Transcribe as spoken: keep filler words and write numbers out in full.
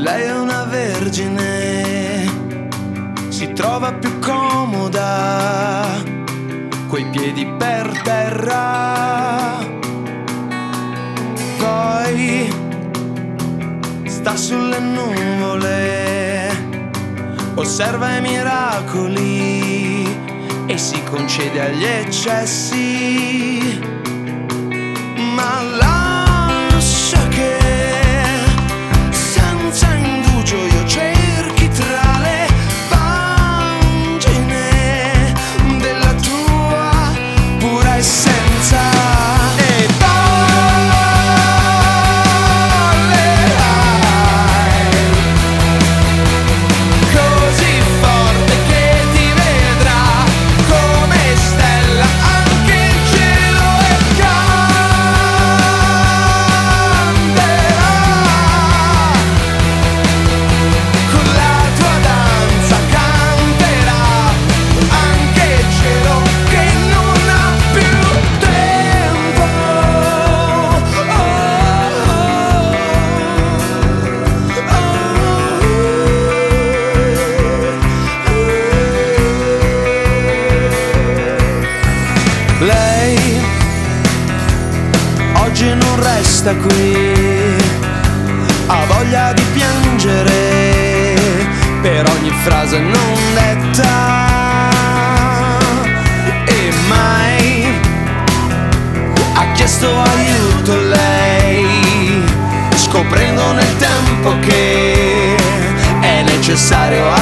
Lei è una vergine, si trova più comoda coi piedi per terra. Poi sta sulle nuvole, osserva i miracoli e si concede agli eccessi, ma lascia che senza indugio io cerchi tra le pagine della tua pura essenza. E ballerai così forte che ti vedrà come stella anche il cielo e canterà con la tua danza, canterà anche il cielo che non ha più tempo. Oh, Lei oggi non resta qui, ha voglia di piangere per ogni frase non detta, e mai ha chiesto aiuto lei, scoprendo nel tempo che è necessario